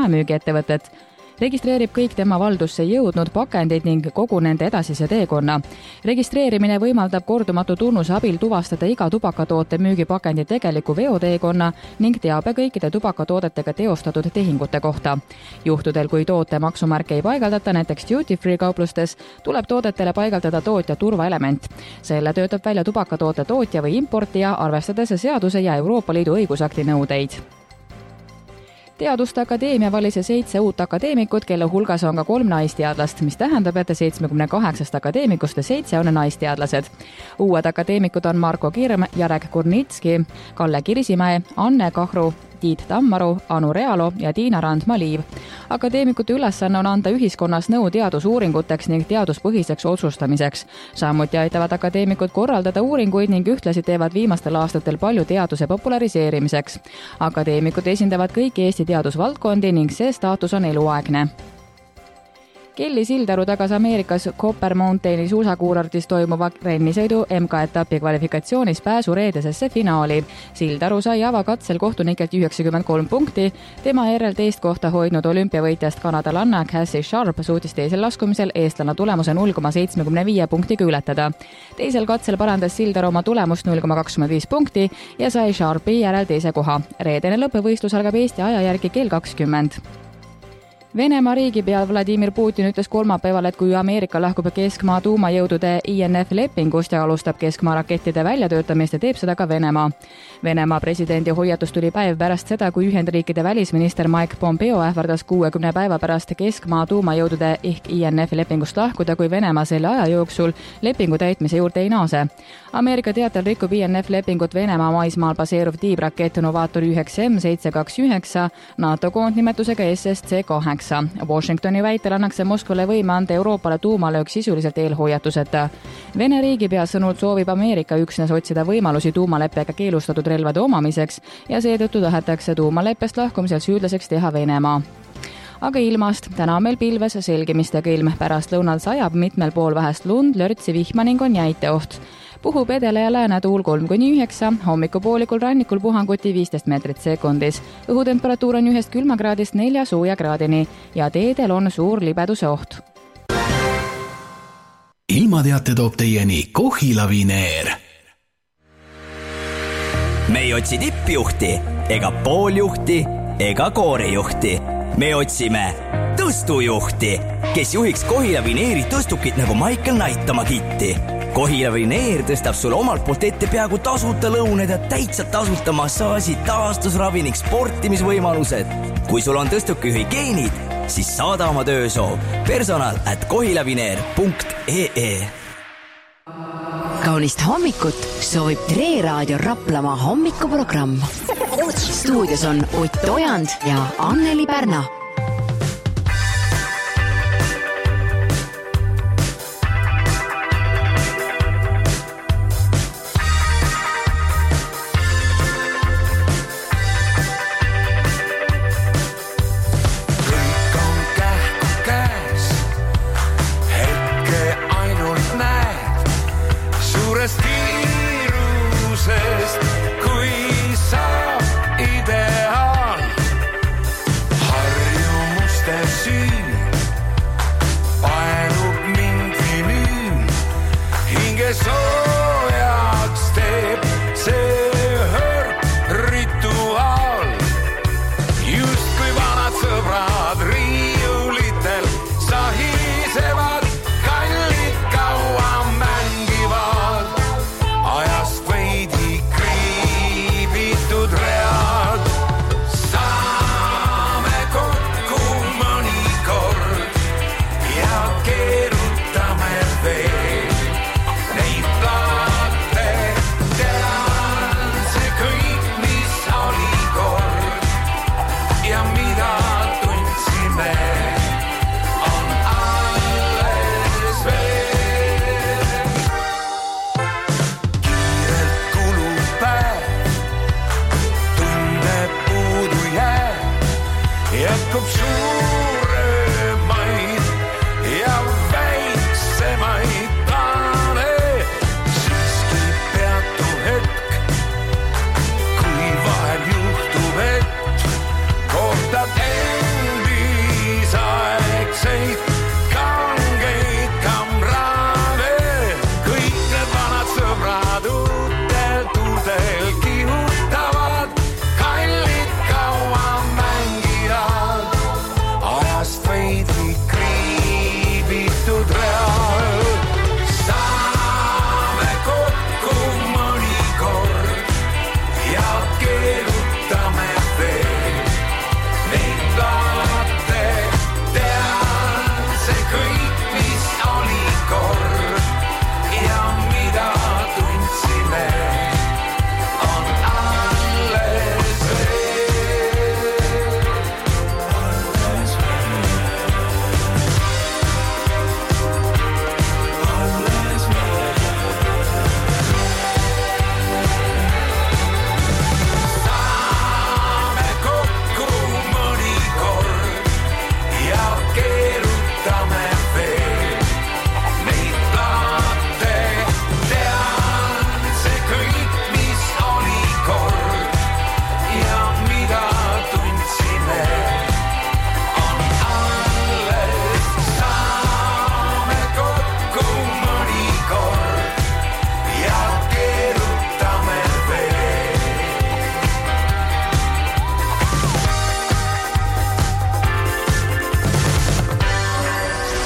jaemüügiettevõtet. Registreerib kõik tema valdusse jõudnud pakendid ning kogu nende edasise teekonna. Registreerimine võimaldab kordumatu tunnuse abil tuvastada iga tubakatoote müügipakendi tegeliku veoteekonna ning teabe kõikide tubakatoodetega teostatud tehingute kohta. Juhtudel, kui toote maksumärke ei paigaldata näiteks duty-free kauplustes, tuleb toodetele paigaldada tootja turvaelement. Selle töötab välja tubakatoote tootja või importija, arvestades seaduse ja Euroopa Liidu õigusakti nõudeid. Teaduste Akadeemia valis 7 uut akadeemikut, kelle hulgas on ka 3 naisteadlast, mis tähendab, et 78 akadeemikust 7 on naisteadlased. Uued akadeemikud on Marko Kirm, Jarek Kurnitski, Kalle Kirsimäe, Anne Kahru, Tiit Tammaru, Anu Realo ja Tiina Rand-Maliiv. Akadeemikute ülesanne on anda ühiskonnas nõu teadusuuringuteks ning teaduspõhiseks otsustamiseks. Samuti aitavad akadeemikud korraldada uuringuid ning ühtlasi teevad viimastel aastatel palju teaduse populariseerimiseks. Akadeemikud esindavad kõiki Eesti teadusvaldkondi ning see staatus on eluaegne. Kelly Sildaru tagas Ameerikas Copper Mountaini suusakuurortis toimuva rennisõidu MK-etapi kvalifikatsioonis pääsu reedesesse finaali. Sildaru sai avakatsel kohtunikelt 93 punkti. Tema järel teist kohta hoidnud olümpiavõitjast kanadalanna Cassie Sharp suutis teisel laskumisel eestlane tulemuse 0,75 punktiga ületada. Teisel katsel parandas Sildaru oma tulemust 0,25 punkti ja sai Sharpi järel teise koha. Reedene lõppevõistlus algab Eesti aja järgi kell 20. Venemaa riigipea Vladimir Putin ütles kolmapäeval, et kui Ameerika lahkub keskmaa tuumajõudude INF lepingust ja alustab keskmaa rakettide väljatöötamist ja teeb seda ka Venemaa. Venemaa presidendi hoiatus tuli päev pärast seda, kui Ühendriikide välisminister Mike Pompeo ähvardas 60 päeva pärast keskmaa tuumajõudude ehk INF lepingust lahkuda, kui Venemaa selle aja jooksul lepingu täitmise juurde ei naase. Ameerika teatel rikub INF lepingut Venemaa maismaal baseeruv tiibrakett Novator 9M729 NATO koondnimetusega SSC-8. Washingtoni väitel annaks Moskvale võime anda Euroopale tuumalöök sisuliselt eelhoiatuseta. Vene riigipea sõnul soovib Ameerika üksnes otsida võimalusi tuumaleppega keelustatud relvade omamiseks ja seetõttu tahetakse tuumaleppest lahkumisel süüdlaseks teha Venemaa. Aga ilmast, täna on meil pilves selgimistega ilm, pärast lõunal sajab mitmel pool vähest lund, lörtsi vihma ning on jäiteoht. Puhub edele ja lääne tuul 3-9, hommikupoolikul rannikul puhanguti 15 meetrit sekundis. Õhutemperatuur on 1 külmakraadist 4 sooja kraadini ja teedel on suur libeduse oht. Ilmateate toob teieni Kohila Vineer. Me ei otsi tippjuhti, ega pooljuhti, ega koorijuhti. Me otsime tõstujuhti, kes juhiks Kohila Vineeri tõstukit nagu Michael Knight oma kitti. Kohila Vineer tõstab sulle omalt poolt ette peaaegu tasuta lõuned ja täitsa tasuta massaaži, taastusravi ning sportimisvõimalused. Kui sul on tõstukijuhi geenid, siis saada oma töösoov personal@kohilavineer.ee. Kaunist hommikut soovib Tre Raadio Raplamaa hommikuprogramm. Stuudios on Ott Ojand ja Anneli Pärna.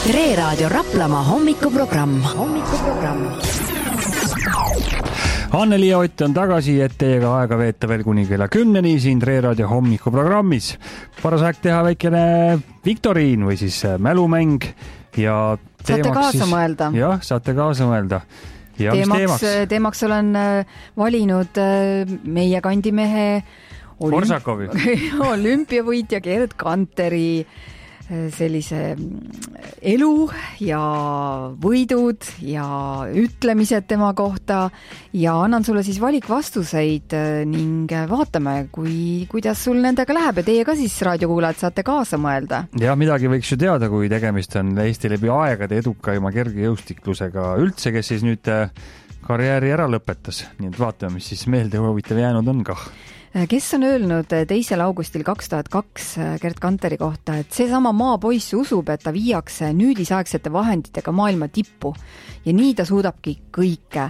Tre Raadio Raplamaa hommikuprogramm. Anneli ja Ott on tagasi, et teiega aega veeta veel kuni kella 10 siin Tre Raadio hommikuprogrammis. Paras aeg teha väikene viktoriin või siis mälumäng ja saate kaasa mõelda. Jah, saate kaasa mõelda. Ja teemaks olen valinud meie kandimehe Korsakovi olümpiavõitja Gerd Kanteri sellise elu ja võidud ja ütlemised tema kohta ja annan sulle siis valikvastuseid ning vaatame, kuidas sul nendega läheb ja teie ka siis raadiokuulajad saate kaasa mõelda. Ja midagi võiks ju teada, kui tegemist on Eesti läbi aegade edukaima kergejõustiklusega üldse, kes siis nüüd karjääri ära lõpetas. Nii et vaatame, mis siis meelde huvitav jäänud on kah. Kes on öelnud 2. augustil 2002 Gerd Kanteri kohta, et seesama maapoiss usub, et ta viiakse nüüdisaegsete vahenditega maailma tippu ja nii ta suudabki kõike.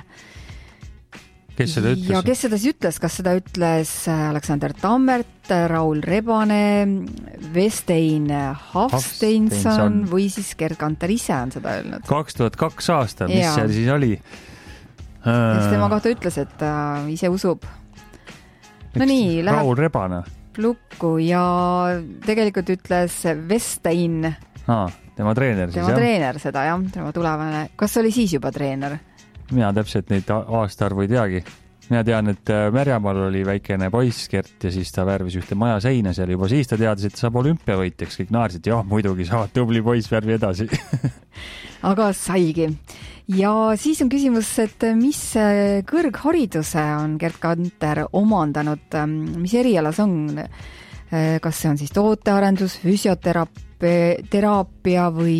Kes seda ütles? Ja kes seda siis ütles? Kas seda ütles Alexander Tammert, Raul Rebane, Vestein Hafsteinson või siis Gerd Kanter ise on seda öelnud? 2002 aastal, mis seal siis oli? Kes tema kohta ütles, et ta ise usub? No nii, läheb Raul Rebane lukku ja tegelikult ütles Vestein. Tema treener siis, tema treener seda, jah, tema tulevane. Kas oli siis juba treener? Mina täpselt neid aastaarvu ei teagi. Mina tean, et Märjamaal oli väikene poiss Gert ja siis ta värvis ühte maja seina seal juba. Siis ta teadis, et saab olümpiavõitjaks. Kõik naarsid, jah, muidugi saavad tubli poiss värvi edasi. Aga saigi. Ja siis on küsimus, et mis kõrghariduse on Gerd Kanter omandanud, mis erialas on, kas see on siis tootearendus, füsioteraapia või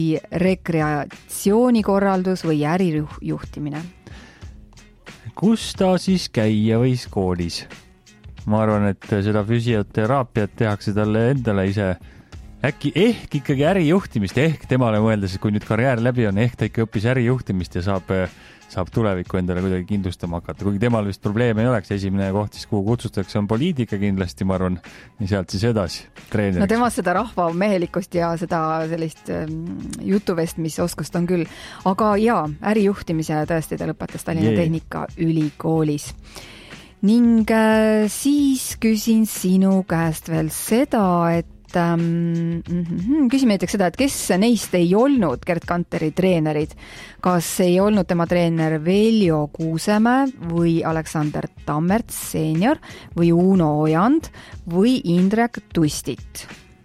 rekreatsioonikorraldus või ärijuhtimine? Kus ta siis käia võis koolis? Ma arvan, et seda füsioteraapiat tehakse talle endale ise. Äkki ikkagi ärijuhtimist, temale mõeldes, kui nüüd karjäär läbi on, ta ikka õppis ärijuhtimist ja saab tulevikku endale kuidagi kindlustama hakata. Kuigi temal vist probleeme ei oleks, esimene koht siis, kuhu kutsutakse, on poliitika kindlasti, ma arvan, ja sealt siis edasi treeneriks. No temast seda rahvamehelikkust ja seda sellist jutuvestmisoskust on küll. Aga jaa, ärijuhtimise tõesti ta lõpetas Tallinna Tehnikaülikoolis. Ning siis küsin sinu käest veel seda, et küsime näiteks seda, et kes neist ei olnud Gerd Kanteri treenerid. Kas ei olnud tema treener Veljo Kuusemäe või Alexander Tammert senior või Uno Ojand või Indrek Tustit?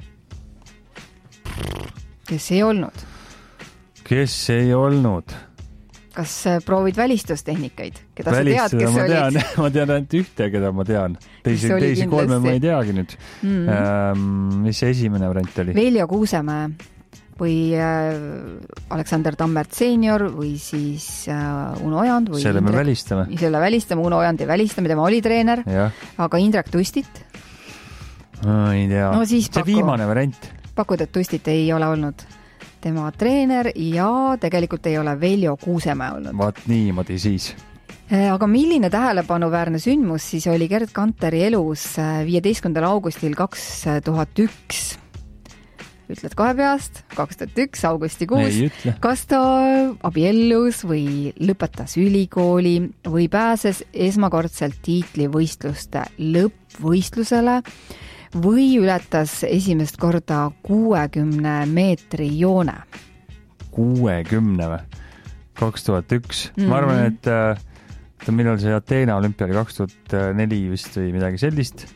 Kes ei olnud? Kes ei olnud? Kas proovid välistustehnikaid? Keda sa tead, kes olid? Ma tean ainult ühte, keda ma tean. Teisi kolme ma ei teagi nüüd. Mis see esimene variant oli? Veljo Kuusemäe või Alexander Tammert senior või siis Uno Ojand või selle me välistame. Selle välistame, Uno Ojand ei välistame, tema oli treener. Aga Indrek Tustit? Ei tea. No, see viimane variant. Pakud, et Tustit ei ole olnud tema treener ja tegelikult ei ole Veljo Kuusemäe olnud. Vaat niimoodi siis. Aga milline tähelepanuväärne sündmus siis oli Gerd Kanteri elus 15. augustil 2001? Ütled kohe peast, 2001 augustikuus. Kas ta abiellus või lõpetas ülikooli või pääses esmakordselt tiitlivõistluste lõppvõistlusele või ületas esimest korda 60 meetri joone? 60 või? 2001. Ma arvan, et millal see Ateena olümpia oli 2004 vist või midagi sellist.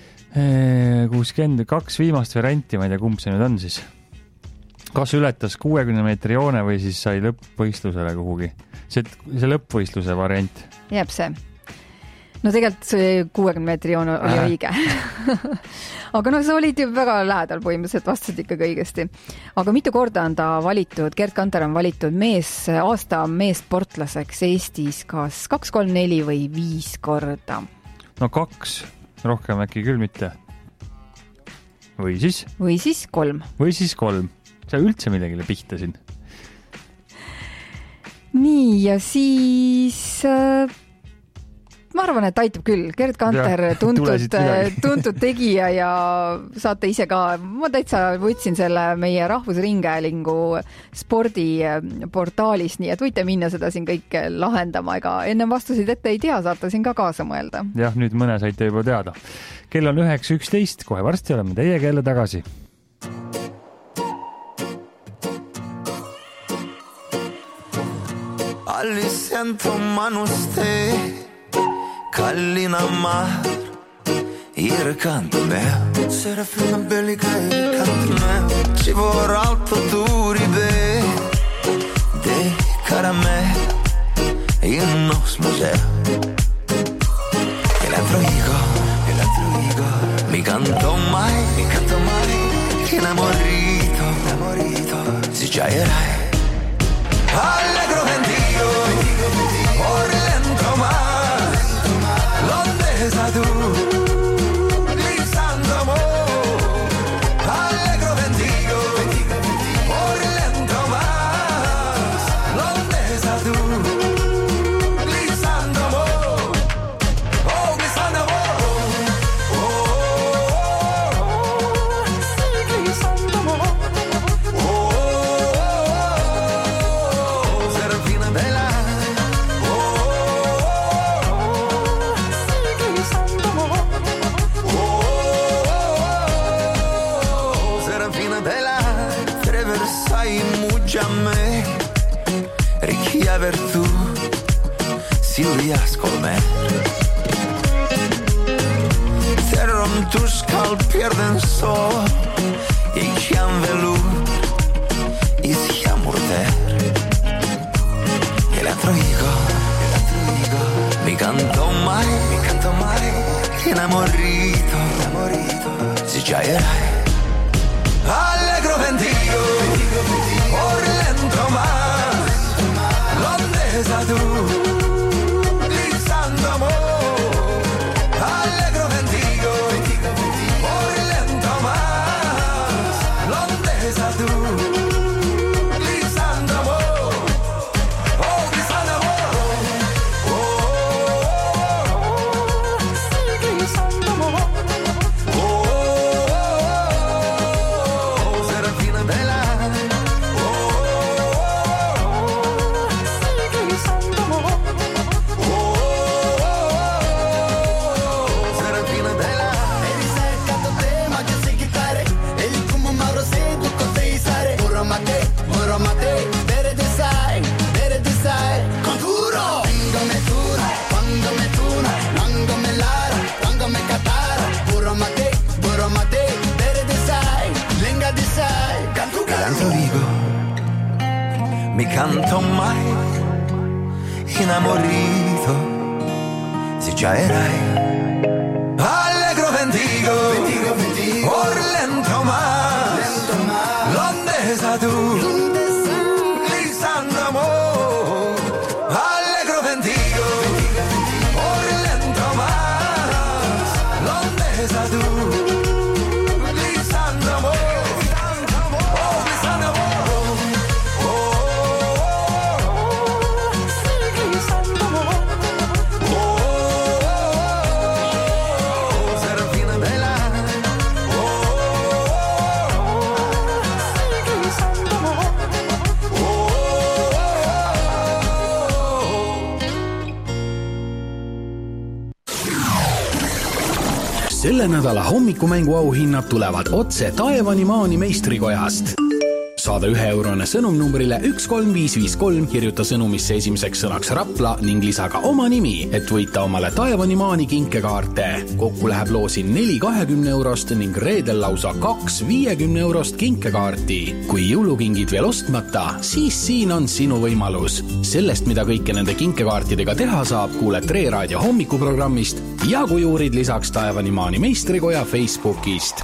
62 viimast varianti, ma ei tea, kumb see nüüd on siis. Kas ületas 60 meetri joone või siis sai lõppvõistlusele kuhugi? See lõppvõistluse variant. Jääb see. No tegelikult see 60 meetri joon oli õige. Aga sa olid ju väga lähedal põhimõtteliselt, vastasid ikkagi õigesti. Aga mitu korda on ta valitud, Gerd Kanter on valitud aasta meessportlaseks Eestis kas 2, 3, 4 või 5 korda? No 2, rohkem äkki küll mitte. Või siis? Või siis 3. Või siis 3. Sa üldse millegile pihta siin? Nii, ja siis... ma arvan, et aitab küll. Gerd Kanter, tuntud tegija ja saate ise ka. Ma täitsa võtsin selle meie Rahvusringhäälingu spordiportaalist, nii et võite minna seda siin kõik lahendama. Ega ennem vastuseid ette ei tea, saate siin ka kaasa mõelda. Jah, nüüd mõne saite juba teada. Kell on 9:11, kohe varsti oleme teiega jälle tagasi. All'isento manuste Kallina mar Il canto meo Serafina bellica il canto meo Ci vorrà alto duribe De caramel In nos museo Eletro Igo Mi canto mai Enamorito Si già erai Allegro vendido Por lento más ¿Dónde estás tú? Grisando amor Allegro vendido Por lento más ¿Dónde estás tú? Grisando amor Oh, grisando amor Sí, grisando amor Richiaver tu Silvias colmer Terrom tu skal pierden sol I chiam velur I siam urter Eletro Igo Mi canto mai Enamorito Si già erai Allegro vendido Por lento más ¿Dónde estás tú? Grisando amor Allegro vendido Por lento más ¿Dónde estás tú? Grisando amor Oh, grisando amor Sí, grisando amor Serafina Bella Mi canto mai Enamorito Si già erai Allegro vendigo Por lento más ¿Dónde estás tú? Grisando amor Allegro vendigo Por lento más ¿Dónde estás tú? Grisando amor Oh, grisando amor Selle nädala hommikumängu auhinnad tulevad otse Taevanimaani meistrikojast. Saada 1 eurone sõnum numbrile 13553, kirjuta sõnumisse esimeseks sõnaks Rapla ning lisa ka oma nimi, et võita omale Taevanimaani kinkekaarte. Kokku läheb loosi 4 20 eurost ning reedel lausa 2 50 eurost kinkekaarti. Kui jõulukingid veel ostmata, siis siin on sinu võimalus. Sellest, mida kõike nende kinkekaartidega teha saab, kuuled Tre Raadio hommikuprogrammist ja kui uurid lisaks Taevanimaani meistrikoja Facebookist.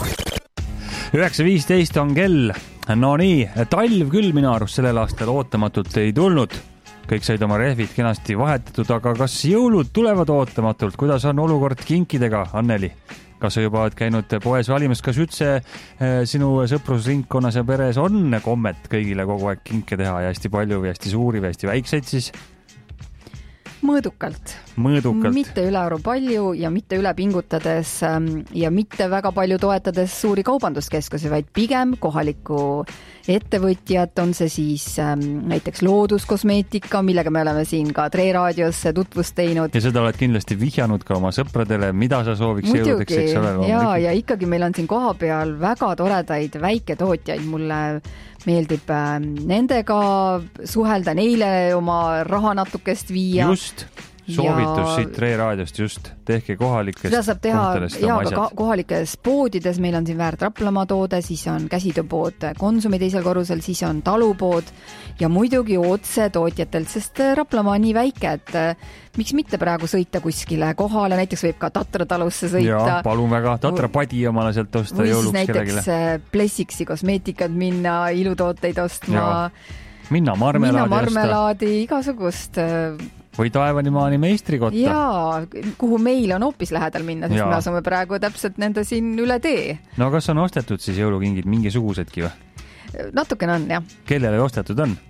9:15 on kell. No nii, talv küll minu arust sellel aastal ootamatult ei tulnud. Kõik said oma rehvid kenasti vahetatud, aga kas jõulud tulevad ootamatult? Kuidas on olukord kinkidega, Anneli? Kas sa juba oled käinud poes valimas? Kas üldse sinu sõprusringkonnas ja peres on kommet kõigile kogu aeg kinke teha ja hästi palju või hästi suuri või hästi väikseid siis? mõõdukalt. Mitte ülearu palju ja mitte üle pingutades ja mitte väga palju toetades suuri kaubanduskeskusi, vaid pigem kohalikku ettevõtjat, on see siis näiteks looduskosmeetika, millega me oleme siin ka Tre raadios tutvust teinud. Ja seda oled kindlasti vihjanud ka oma sõpradele, mida sa sooviks jõudeks, eks ole? Ja ikkagi meil on siin koha peal väga toredaid väiketootjaid, mulle meeldib nendega suhelda, neile oma raha natukest viia. Just, soovitus siit Tre raadiost just, tehke kohalikest seda saab teha ka kohalikes poodides, meil on siin Väärt Raplamaa toode, siis on käsitööpood Konsumi teisel korrusel, siis on talupood ja muidugi otse tootjatelt, sest Raplamaa on nii väike, et miks mitte praegu sõita kuskile kohale, näiteks võib ka Tatra talusse sõita. Ja, palun väga, Tatra padi omale sealt osta jõuluks kellelegi. Või siis näiteks Plessiksi kosmeetikat minna, ilutooteid ostma. Minna marmelaadi igasugust. Või Taevanimaani meistrikotta. Jaa, kuhu meil on hoopis lähedal minna, sest me asume praegu täpselt nende siin üle tee. No kas on ostetud siis jõulukingid mingisugusedki või? Natukene on, jah. Kellele ostetud on?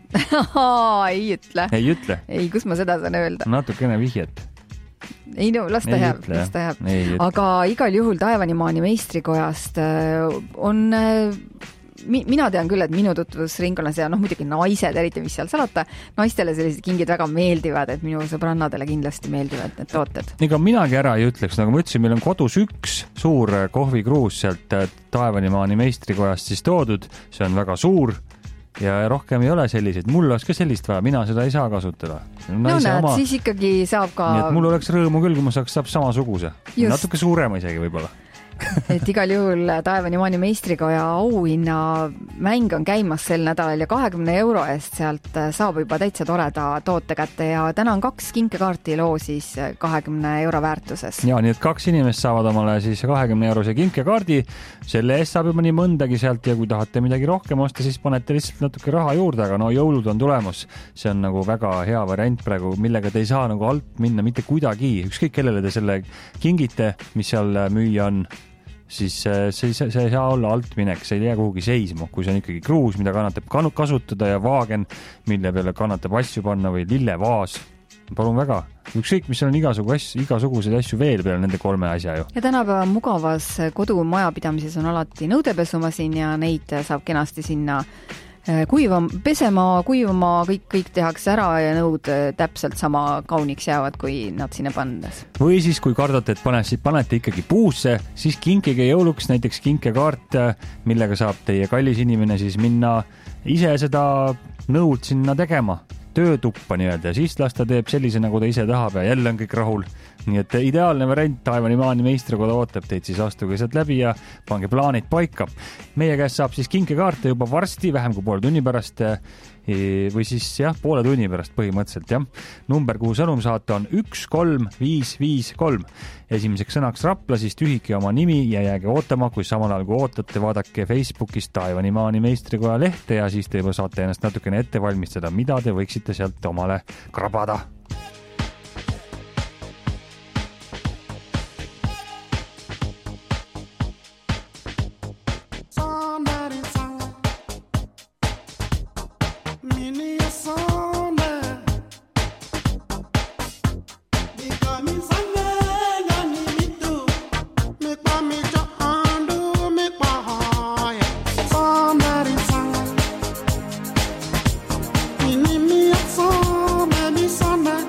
Ei ütle. Ei ütle? Ei, kus ma seda saan öelda? Natukene vihjet. Ei no, las ta jääb. Aga igal juhul Taevanimaani meistrikojast on... Mina tean küll, et minu tutvusringkonnas ja muidugi naised, eriti mis seal salata, naistele sellised kingid väga meeldivad, et minu sõbrannadele kindlasti meeldivad need tooted. Ega minagi ära ei ütleks, nagu ma ütlesin, meil on kodus üks suur kohvikruus sealt Taevanimaani meistrikojast siis toodud, see on väga suur ja rohkem ei ole selliseid. Mul oleks ka sellist vaja, mina seda ei saa kasutada. Siis ikkagi saab ka... Nii et mul oleks rõõmu küll, kui ma saab samasuguse. Natuke suurema isegi võib-olla. Et igal juhul Taevanimaani meistrikoja auhinna mäng on käimas sel nädalal ja 20 € eest sealt saab juba täitsa toreda toote kätte ja täna on 2 kinkekaarti loo siis 20 € väärtuses. Ja nii et 2 inimest saavad omale siis 20 € kinkekaardi, selle eest saab juba nii mõndagi sealt ja kui tahate midagi rohkem osta, siis panete lihtsalt natuke raha juurde, aga no jõulud on tulemus. See on nagu väga hea variant praegu, millega te ei saa nagu alt minna mitte kuidagi, ükskõik kellele te selle kingite, mis seal müüa on, siis see ei saa olla altminek, see ei jää kuhugi seisma, kui see on ikkagi kruus, mida kannatab kasutada ja vaagen, mille peale kannatab asju panna või lillevaas. Palun väga. Ükskõik, mis on igasuguseid asju veel peale nende 3 asja ju. Ja tänapäeva mugavas kodumajapidamises on alati nõudepesumasin ja neid saab kenasti sinna pesema, kuivama, kõik tehakse ära ja nõud täpselt sama kauniks jäävad, kui nad sinna pannes. Või siis, kui kardate, et panete ikkagi puusse, siis kinkige jõuluks näiteks kinkekaart, millega saab teie kallis inimene siis minna ise seda nõud sinna tegema, töötuppa nii-öelda, siis las ta teeb sellise, nagu ta ise tahab ja jälle on kõik rahul. Nii et ideaalne variant, Taevanimaani meistrikoda ootab teid, siis astuge sealt läbi ja pange plaanid paika. Meie käest saab siis kinkekaarte juba varsti, vähem kui poole tunni pärast või siis poole tunni pärast põhimõtteliselt. Number, kuhu sõnum saata on 13553. Esimeseks sõnaks Rapla, siis tühike oma nimi ja jääge ootama, kui samal ajal kui ootate, vaadake Facebookist Taevanimaani meistrikoja lehte ja siis te juba saate ennast natukene ette valmistada, mida te võiksite sealt omale krabada. Summer.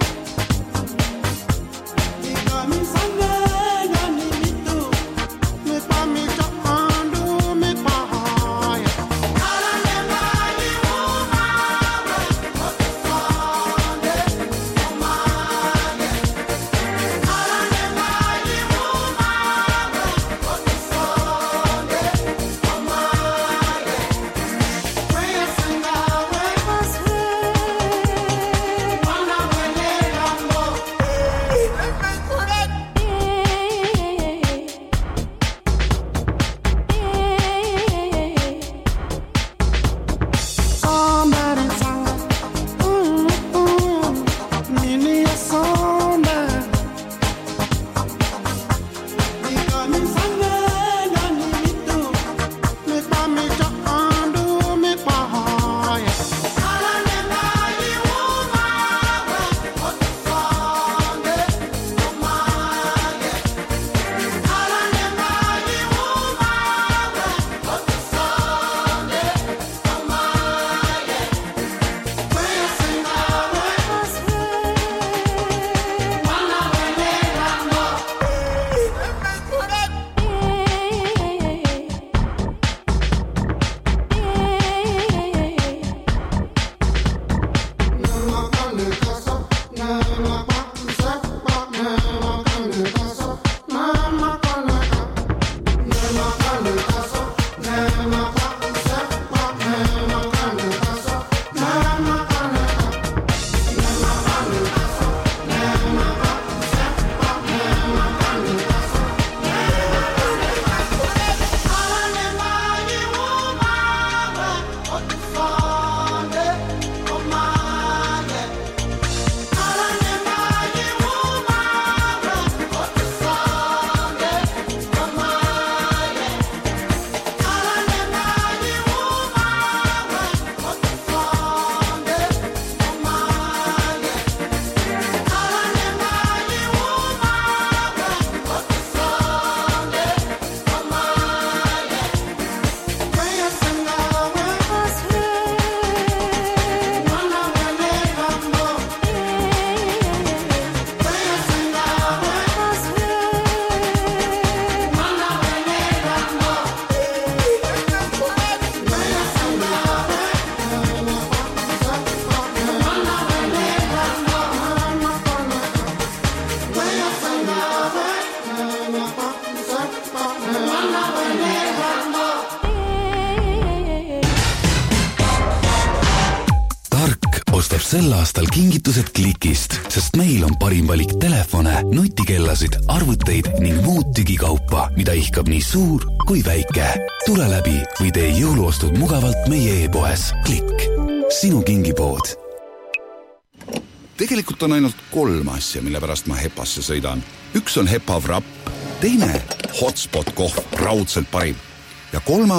sel aastal kingitused Klikist, sest meil on parim valik telefone, nutikellasid, arvuteid ning muud digikaupa, mida ihkab nii suur kui väike. Tule läbi või tee jõuluostud mugavalt meie e-poes. Klikk. Sinu kingipood. Tegelikult on ainult 3 asja, mille pärast ma Hepasse sõidan. Üks on Hepa Wrap, teine Hotspot kohv, raudselt parim. Ja 3.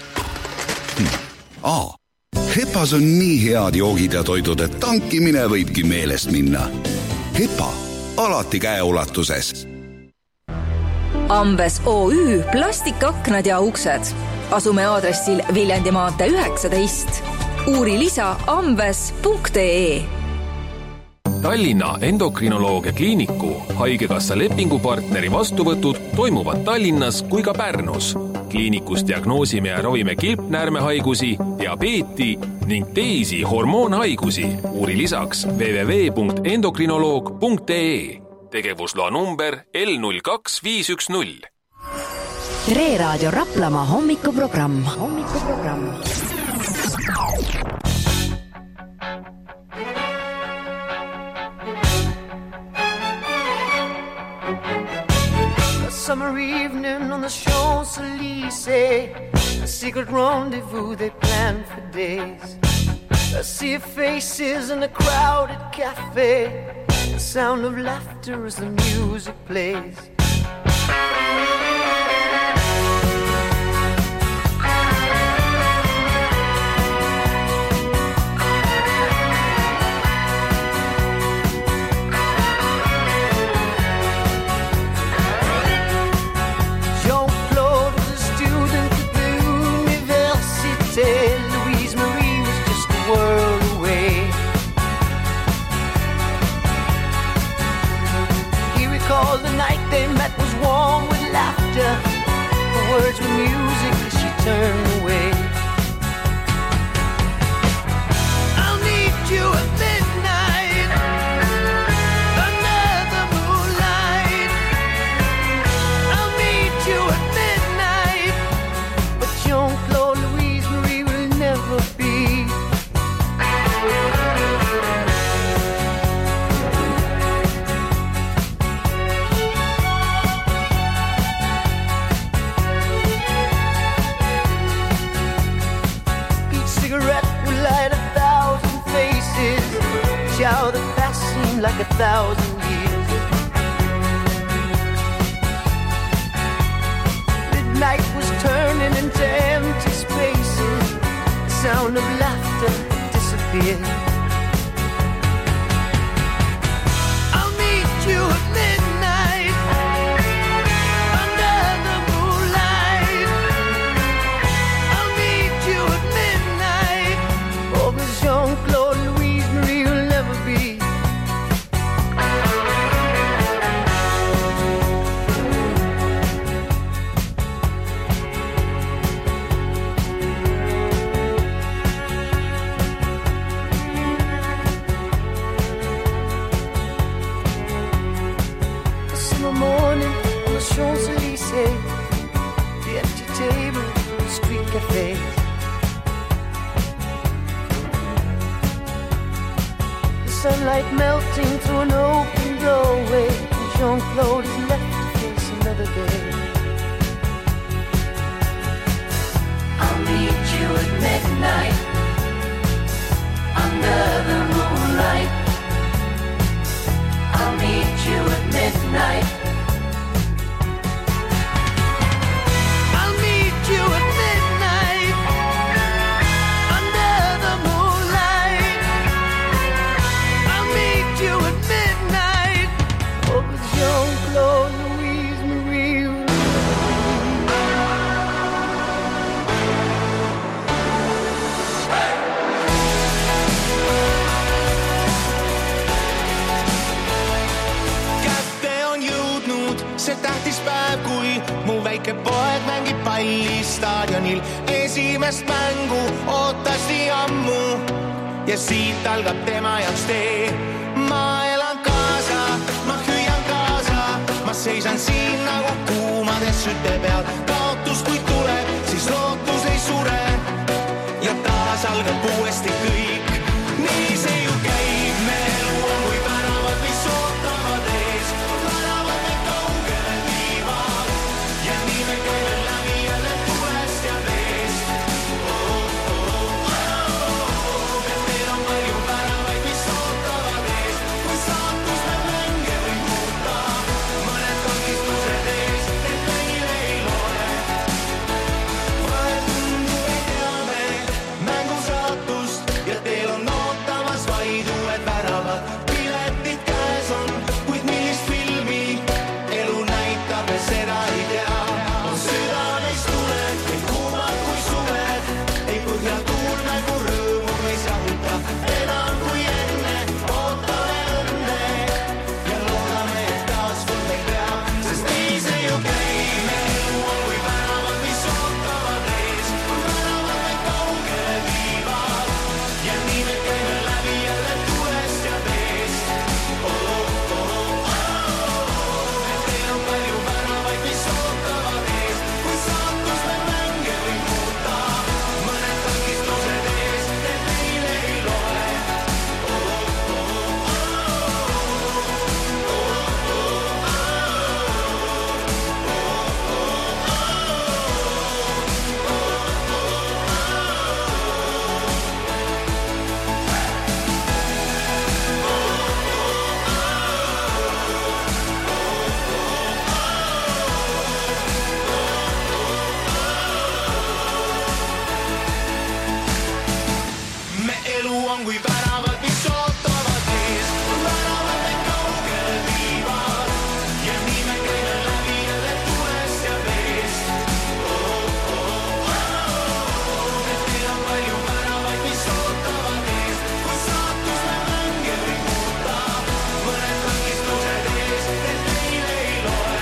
Hepas on nii head joogid ja toidud, et tankimine võibki meelest minna. Hepa, alati käeulatuses. Ambes OÜ plastikaknad ja uksed. Asume aadressil Viljandi maantee 19. Uuri lisa ambes.ee. Tallinna endokrinoloogia kliiniku haigekassa lepingupartneri vastuvõtud toimuvad Tallinnas kui ka Pärnus. Kliinikus diagnoosime ja ravime kilpnäärmehaigusi, diabeeti ning teisi hormoonhaigusi. Uuri lisaks www.endokrinoloog.ee. Tegevusloa number L02510. Tre Raadio Raplamaa hommikuprogramm. Summer evening on the Champs-Élysées, a secret rendezvous they planned for days. A sea of faces in a crowded cafe, the sound of laughter as the music plays. Louise Marie was just a world away. He recalled the night they met was warm with laughter. The words were music as she turned away. I'll meet you at midnight under the moonlight. I'll meet you at midnight. But Jean-Claude Louise Marie will never be. Each cigarette will light 1,000 faces. Shower the past seemed like 1,000 years. Midnight was turning into empty spaces. The sound of laughter disappeared. I'll meet you at midnight under the moonlight. I'll meet you at midnight. Oh, but Jean-Claude Louise Marie will never be. Morning on the Champs-Élysées, the empty table, the street cafes. The sunlight melting through an open doorway, and Jean-Claude is left to face another day. I'll meet you at midnight under the moonlight. I'll meet you at midnight. I'll meet you at midnight under the moonlight. I'll meet you at midnight. Oh, with Jean-Claude Louise Marie. See tähtis päev, kui mu väike poeg mängib palli staadionil. Esimest mängu ootas nii ammu ja siit algab tema jaoks tee. Ma elan kaasa, ma hüüan kaasa, ma seisan siin nagu kuumades süte peal. Kaotus kui tuleb, siis lootus ei sure ja taas algab uuesti kõik. Nii see ju käib. on kui väravad, mis ootavad ees. Väravad need kaugele viivad ja nii me käime läbi nende tulest ja veest. Et meil on palju väravaid, mis ootavad ees. Kui saatus me mänge või muuta, mõned takistused ees, et meile ei loe.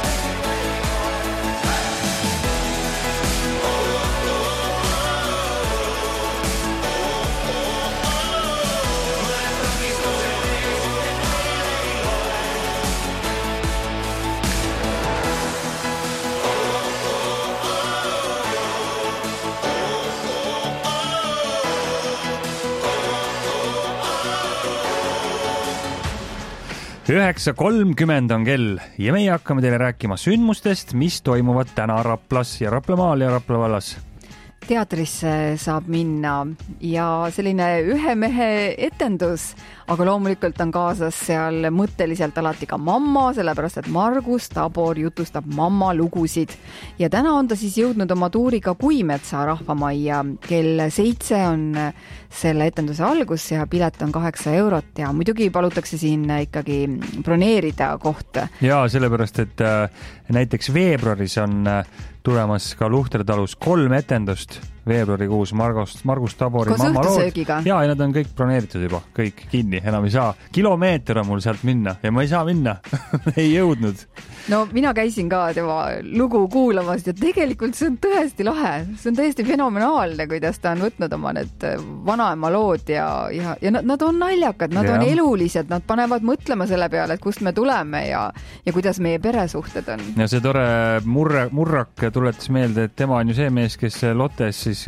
Üheksa 30 on kell ja meie hakkame teile rääkima sündmustest, mis toimuvad täna Raplas ja Raplamaal ja Rapla vallas. Teatrisse saab minna ja selline ühe mehe etendus, aga loomulikult on kaasas seal mõtteliselt alati ka mamma, sellepärast et Margus Tabor jutustab mamma lugusid. Ja täna on ta siis jõudnud oma tuuriga Kuimetsa rahvamajja. Kell 7 on selle etenduse algus ja pilet on 8 eurot ja muidugi palutakse siin ikkagi broneerida koht. Ja sellepärast, et näiteks veebruaris on tulemas ka Luhtertalus 3 etendust veebruarikuus Margus Tabori mamma lood. Ja nad on kõik broneeritud juba, kõik kinni, enam ei saa. Kilomeeter on mul sealt minna ja ma ei saa minna. Ei jõudnud. No mina käisin ka tema lugu kuulamas ja tegelikult see on tõesti lahe. See on täiesti fenomenaalne, kuidas ta on võtnud oma need vanaema lood ja nad on naljakad, nad on elulised, nad panevad mõtlema selle peale, et kust me tuleme ja kuidas meie peresuhted on. Ja see tore Murrak tuletas meelde, et tema on ju see mees, kes Lottes siis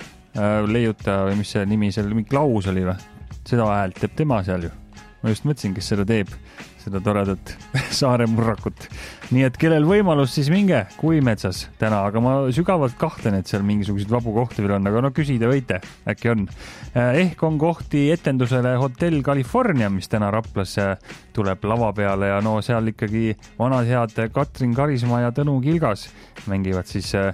leiuta või mis see nimi seal, mingi Klaus oli või? Seda häält teeb tema seal ju. Ma just mõtlesin, kes seda teeb, seda toredat Saare Murrakut. Nii et kellel võimalus, siis minge Kuimetsas täna, aga ma sügavalt kahtlen, et seal mingisuguseid vabu kohti veel on, aga no küsida võite, äkki on. Ehk on kohti etendusele Hotel California, mis täna Raplas tuleb lava peale ja no seal ikkagi vanad head Katrin Karismaa ja Tõnu Kilgas mängivad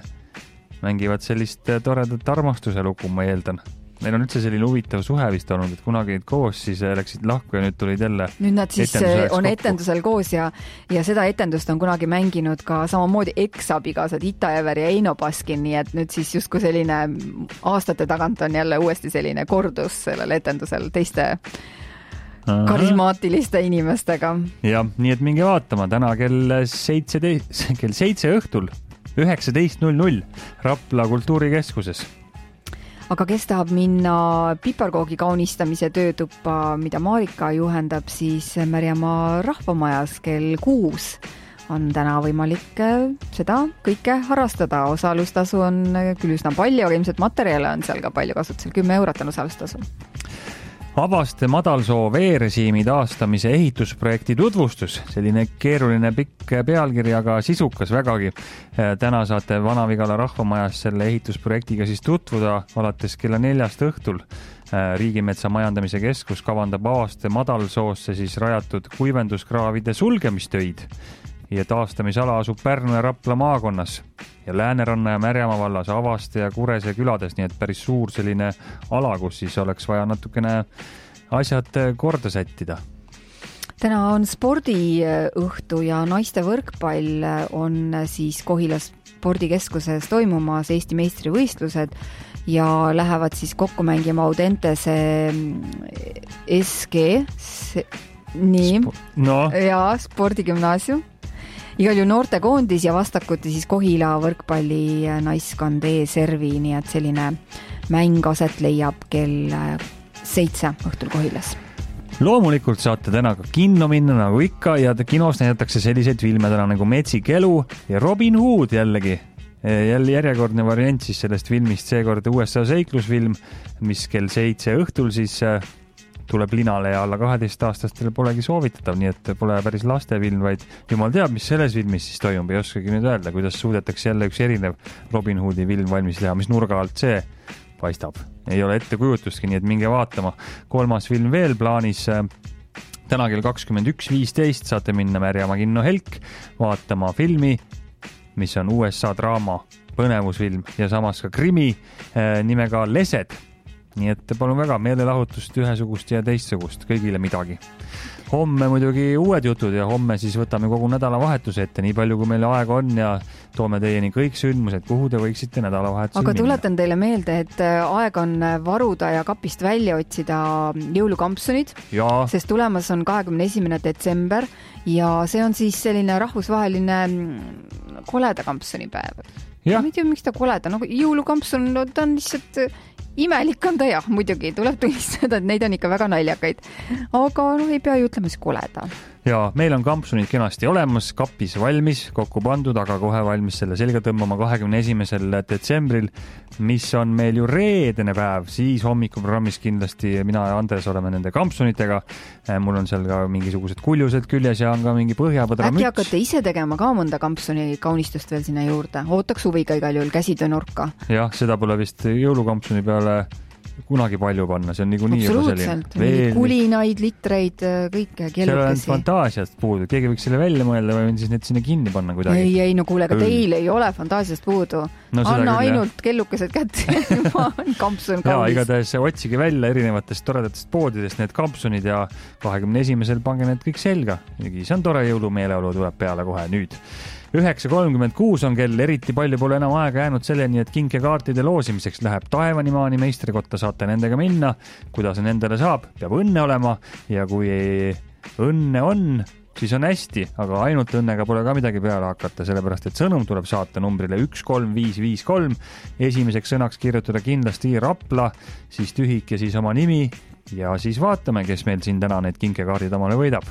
sellist toredat armastuse lugu, ma eeldan. Neil on üldse selline huvitav suhe vist olnud, et kunagi koos siis läksid lahku ja nüüd tulid jälle. Nüüd nad siis on etendusel koos ja seda etendust on kunagi mänginud ka samamoodi ex-abikaasad Ita Ever ja Eino Baskin, nii et nüüd siis justkui selline aastate tagant on jälle uuesti selline kordus sellel etendusel teiste karismaatiliste inimestega. Ja, nii et minge vaatama täna kell 7 õhtul 19.00 Rapla kultuurikeskuses. Aga kes tahab minna piparkoogi kaunistamise töötuppa, mida Marika juhendab, siis Märjamaa rahvamajas kell 6 on täna võimalik seda kõike harrastada. Osalustasu on küll üsna palju, aga ilmselt materjale on seal ka palju kasutusel. 10 eurot on osalustasu. Avaste madalsoo veerežiimi taastamise ehitusprojekti tutvustus, selline keeruline pikk pealkiri, aga sisukas vägagi. Täna saate Vana-Vigala rahvamajas selle ehitusprojektiga siis tutvuda alates kella 4 õhtul. Riigimetsa majandamise keskus kavandab Avaste madalsoosse siis rajatud kuivenduskraavide sulgemistöid ja taastamisala asub Pärnu ja Rapla maakonnas ja Lääneranna ja Märjamaa vallas, Avaste ja Kurese külades, nii et päris suur selline ala, kus siis oleks vaja natukene asjad korda sättida. Täna on spordiõhtu ja naiste võrkpall on siis Kohilas spordikeskuses toimumas Eesti meistrivõistlused ja lähevad siis kokku mängima Audentese SG ja spordigümnaasium. Igal ju noortekoondis ja vastakuti siis Kohila võrkpalli naiskond E-servi, nii et selline mäng aset leiab kell 7 õhtul Kohilas. Loomulikult saate täna ka kinno minna nagu ikka ja kinos näidatakse selliseid filme täna nagu Metsik elu ja Robin Hood jällegi. Jälle järjekordne variant siis sellest filmist, seekord USA seiklusfilm, mis kell 7 õhtul siis tuleb linale ja alla 12-aastastel polegi soovitatav, nii et pole päris lastefilm, vaid jumal teab, mis selles filmis siis toimub. Ei oskagi nüüd öelda, kuidas suudetakse jälle üks erinev Robin Hoodi film valmis teha, mis nurga alt see paistab. Ei ole ettekujutustki, nii et minge vaatama. 3. film veel plaanis. Täna kell 21.15 saate minna Märjamaa kinno Helk vaatama filmi, mis on USA draama põnevusfilm ja samas ka krimi nimega Lesed. nii et palun väga meelelahutust ühesugust ja teistsugust, kõigile midagi. Homme muidugi uued jutud ja homme siis võtame kogu nädalavahetuse ette, nii palju kui meil aega on ja toome teieni kõik sündmused, kuhu te võiksite nädalavahetusel aga tuletan teile meelde, et aeg on varuda ja kapist välja otsida jõulukampsunid, sest tulemas on 21. detsember ja see on siis selline rahvusvaheline koleda kampsunipäev. Ma ei tea, miks ta koleda, jõulukampsun, ta on lihtsalt imelik on ta jah, muidugi tuleb tunnistada, et neid on ikka väga naljakaid, aga ei pea ju ütlema siis koleda. Ja meil on kampsunid kenasti olemas, kapis valmis, kokku pandud, aga kohe valmis selle selga tõmbama 21. detsembril, mis on meil ju reedene päev, siis hommikuprogrammis kindlasti mina ja Andres oleme nende kampsunitega. Mul on seal ka mingisugused kuljused küljes ja on ka mingi põhjapõdra müts. Äkki hakkate ise tegema ka mõnda kampsuni kaunistust veel sinna juurde? Ootaks huviga igal juhul käsitöö nurka. Jah, seda pole vist jõulukampsuni peale kunagi palju panna, see on niikuinii juba selline. Kulinaid, litreid, kõike, kellukesi. Seal on fantaasiast puudu, keegi võiks selle välja mõelda või siis need sinna kinni panna kuidagi. Ei, no kuule, aga teil ei ole fantaasiast puudu. Anna ainult kellukesed kätte, kampsun kaunis. Ja, igatahes otsige välja erinevatest toredatest poodidest need kampsunid ja 21. pange need kõik selga. See on tore jõulumeeleolu, tuleb peale kohe nüüd. 9.36 on kell, eriti palju pole enam aega jäänud selleni, et kinkekaartide loosimiseks läheb Taevanimaani meistrikotta, saate nendega minna. Kuidas nendele saab, peab õnne olema ja kui õnne on, siis on hästi, aga ainult õnnega pole ka midagi peale hakata, sellepärast et sõnum tuleb saata numbrile 13553. Esimeseks sõnaks kirjutada kindlasti Rapla, siis tühik ja siis oma nimi ja siis vaatame, kes meil siin täna need kinkekaardid omale võidab.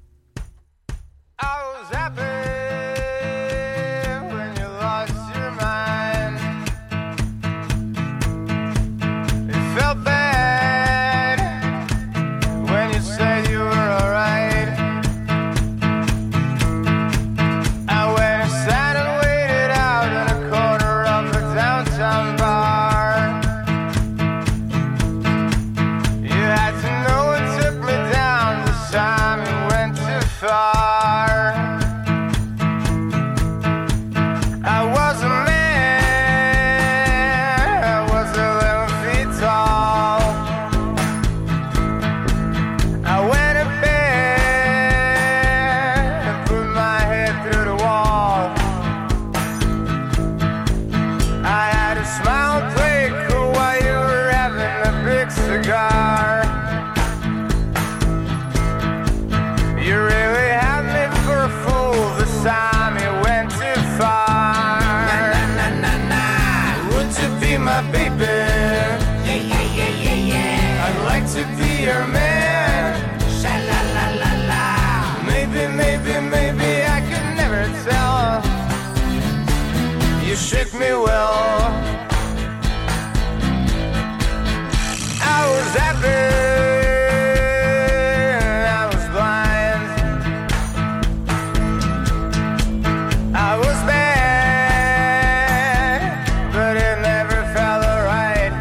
Shook me well. I was happy, I was blind, I was bad, but it never felt right.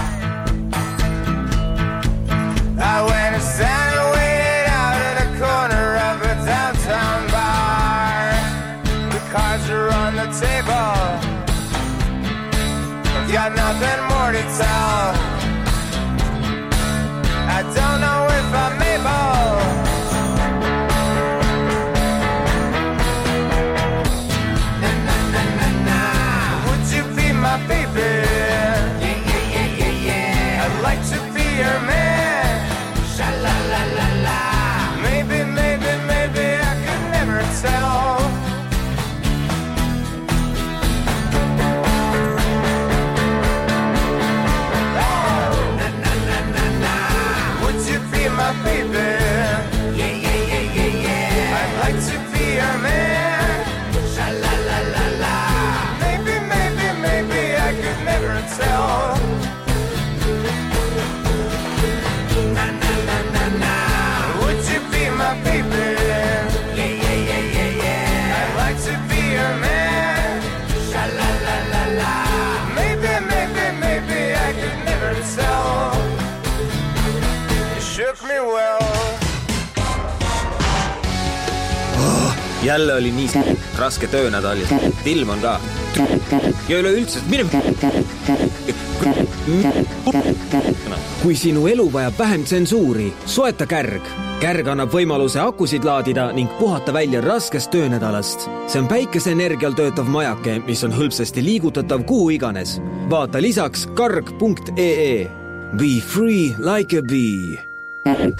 I went and sat and waited out in a corner of a downtown bar. The cards are on the table, got nothing more to tell. I don't know if I'm able. Na na na na na. Would you be my baby? Yeah yeah yeah yeah yeah. I'd like to be your man. Sha la la la la. Maybe maybe maybe I could never tell. My baby, yeah, yeah, yeah, yeah, yeah. I'd like to be your man. Sha la la la la. Maybe, maybe, maybe I could never tell. Na na na na na. Would you be my baby? Yeah, yeah, yeah, yeah, yeah. I'd like to be your man. Sha la la la la. Maybe, maybe, maybe I could never tell. Shook me well. Jälle oli nii raske töönädal. Ilm on ka. Ja üleüldse, mine Kui sinu elu vajab vähem tsensuuri, soeta Kärg. Kärg annab võimaluse akusid laadida ning puhata välja raskest töönädalast. See on päikeseenergial töötav majake, mis on hõlpsasti liigutatav kuhu iganes. Vaata lisaks karg.ee. Be free like a bee. Kärg.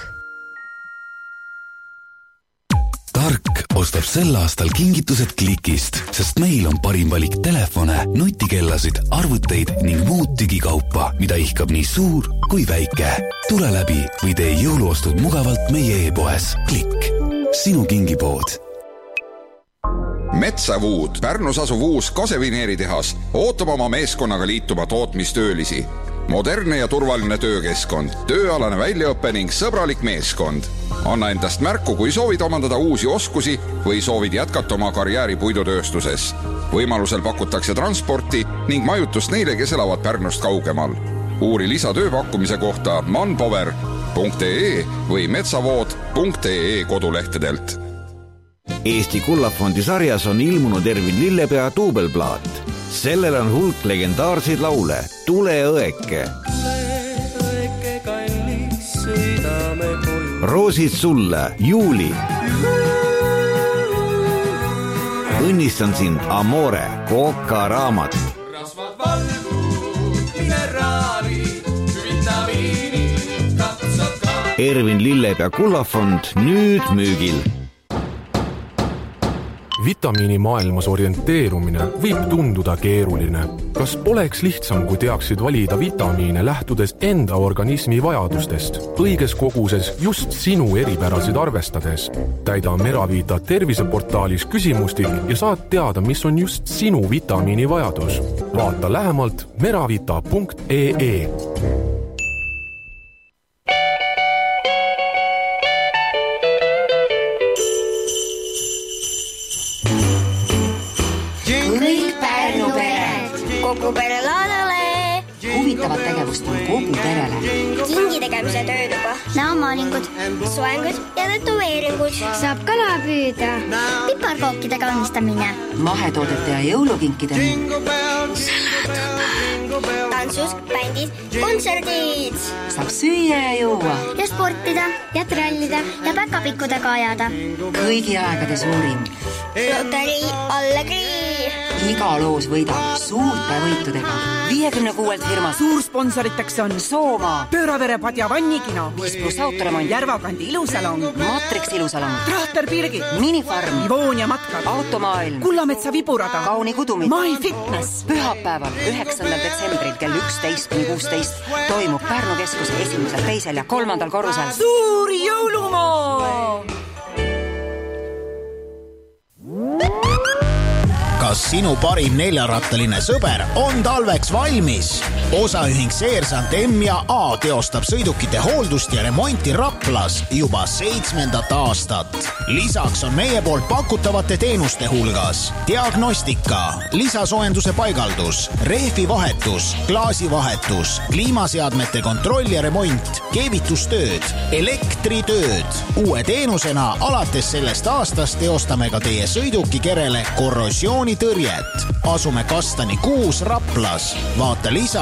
Tark ostab sel aastal kingitused Klikist, sest meil on parim valik telefone, nutikellasid, arvuteid ning muud digikaupa, mida ihkab nii suur kui väike. Tule läbi või tee jõuluostud mugavalt meie e-poes. Klikk. Sinu kingipood. Metsavuud, Pärnus asuv uus kasevineeritehas, ootab oma meeskonnaga liituma tootmistöölisi. Modernne ja turvaline töökeskkond, tööalane väljaõppe ning sõbralik meeskond. Anna endast märku, kui soovid omandada uusi oskusi või soovid jätkata oma karjääri puidutööstuses. Võimalusel pakutakse transporti ning majutust neile, kes elavad Pärnust kaugemal. Uuri lisatööpakkumise kohta manpower.ee või metsavood.ee kodulehtedelt. Eesti Kullafondi sarjas on ilmunud Ervin Lillepea duubelplaat. Sellel on hulk legendaarseid laule. Tule õeke. Roosid sulle, Juuli. Õnnistan sind, Amore, Koka raamat. Rasvad valgud, mineraalid, vitamiinid, katsad ka. Ervin Lillepea Kullafond nüüd müügil. Vitamiinimaailmas orienteerumine võib tunduda keeruline. Kas poleks lihtsam, kui teaksid valida vitamiine lähtudes enda organismi vajadustest, õiges koguses just sinu eripärasid arvestades? Täida Meravita terviseportaalis küsimustik ja saad teada, mis on just sinu vitamiini vajadus. Vaata lähemalt meravita.ee. Kogu pere laadale. Huvitavat tegevust on kogu perele. Kingi tegemise töötuba. Näomaalingud, soengud ja tätoveeringud. Saab kala püüda. Piparkookide kaunistamine. Mahetoodete ja jõulukinkide. Salatuba. Tantsus, bändid, kontserdid. Saab süüa ja juua. Ja sportida, ja trallida ja päkapikkudega ajada. Kõigi aegade suurim. Loterii Allegri. Iga loos võidab suurte võitudega. 56 firma suursponsoriteks on Soomaa, Pööravere Padja Vannikino, 5+ autoremont, Järvakandi ilusalong, Matrix ilusalong, Trahter Pirgi, Minifarm, Ivoonia matkad, Automaailm, Kullametsa viburada, Kauni kudumid, My Fitness. Pühapäeval 9. detsembril kell 11-16 toimub Pärnu keskuse 1., 2. ja 3. korrusel suur jõulumaa. Kas sinu parim 4-rattaline sõber on talveks valmis? Osaühing Seersant M ja A teostab sõidukite hooldust ja remonti Raplas juba 7. aastat. Lisaks on meie poolt pakutavate teenuste hulgas diagnostika, lisasoojenduse paigaldus, rehvivahetus, klaasivahetus, kliimaseadmete kontroll ja remont, keevitustööd, elektritööd. Uue teenusena alates sellest aastast teostame ka teie sõidukikerele korrosiooni tõrjet. Asume Kastani 6 Raplas. Vaata lisa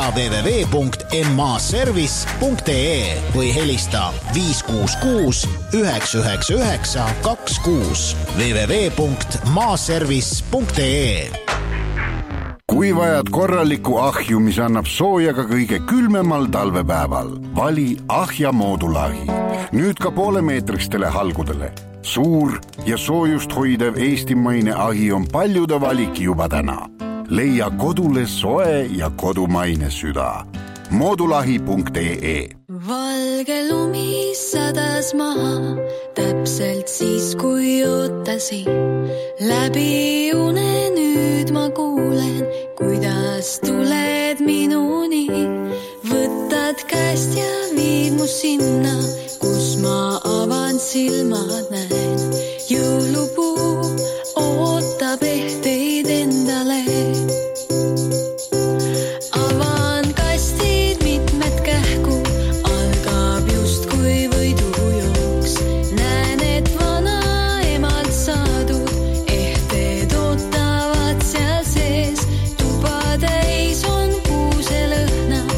www.maservice.ee või helista 566 999 26 www.maservice.ee. Kui vajad korralikku ahju, mis annab sooja ka kõige külmemal talvepäeval, vali ahja moodulahi. Nüüd ka poolemeetristele halgudele. Suur ja soojust hoidev eestimaine ahi on paljude valik juba täna. Leia kodule soe ja kodumaine süda. Moodulahi.ee. Valge lumi sadas maha, täpselt siis kui ootasin. Läbi une nüüd ma kuulen, kuidas tuled minuni. Võtad käest ja viid mu sinna, kus ma avan silmad näen. Jõulupuu ootab ehteid endale. Avan kastid mitmed kähku, algab just kui võidujooks. Näen, et vana emalt saadud ehted ootavad seal sees. Tuba täis on kuuselõhna,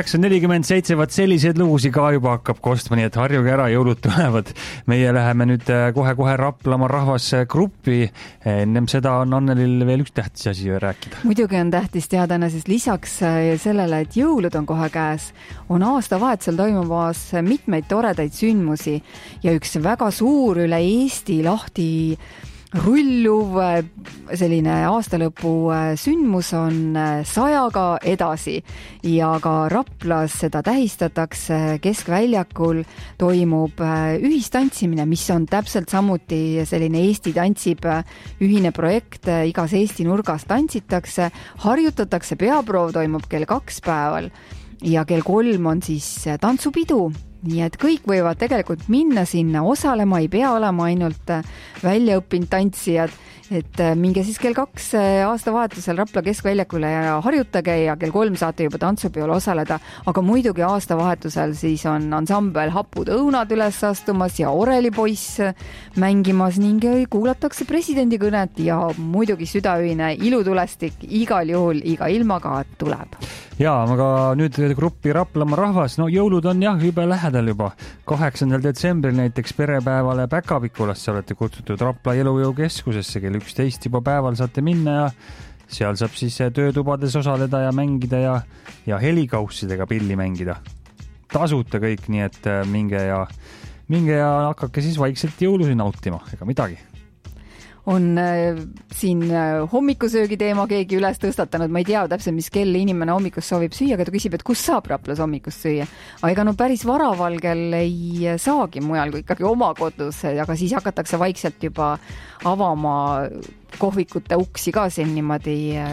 8.47, vaat selliseid lugusi ka juba hakkab kostma, nii et harjuge ära, jõulud tulevad. Meie läheme nüüd kohe-kohe Raplamaa rahvasgruppi. Ennem seda on Annelil veel üks tähtis asi rääkida. Muidugi on tähtis teadana, sest lisaks sellele, et jõulud on kohe käes, on aastavahetusel toimumas mitmeid toredaid sündmusi ja üks väga suur üle Eesti lahti rulluv selline aastalõpu sündmus on 100-ga edasi ja ka Raplas seda tähistatakse. Keskväljakul toimub ühistantsimine, mis on täpselt samuti selline Eesti tantsib ühine projekt. Igas Eesti nurgas tantsitakse, harjutatakse, peaproov toimub kell 2 päeval ja kell 3 on siis tantsupidu. Nii et kõik võivad tegelikult minna sinna osalema, ei pea olema ainult väljaõppinud tantsijad, et minge siis kell 2 aastavahetusel Rapla keskväljakule ja harjutage ja kell 3 saate juba tantsupeol osaleda, aga muidugi aastavahetusel siis on ansambel Hapud õunad üles astumas ja orelipoiss mängimas ning kuulatakse presidendi kõnet ja muidugi südaöine ilutulestik igal juhul iga ilmaga tuleb. Ja, aga nüüd gruppi Raplamaa rahvas, no jõulud on jah, juba lähedal juba. 8. detsembril näiteks perepäevale Päkapikulasse olete kutsutud Rapla elujõukeskusesse, kell 11 juba päeval saate minna ja seal saab siis töötubades osaleda ja mängida ja helikaussidega pilli mängida. Tasuta kõik, nii et minge ja hakake siis vaikselt jõulusi nautima, ega midagi. On siin hommikusöögi teema keegi üles tõstatanud, ma ei tea täpselt, mis kell inimene hommikus soovib süüa, aga ta küsib, et kus saab Raplas hommikust süüa. Aga no päris varavalgel ei saagi mujal kui ikkagi oma kodus, aga siis hakatakse vaikselt juba avama kohvikute uksi ka siin niimoodi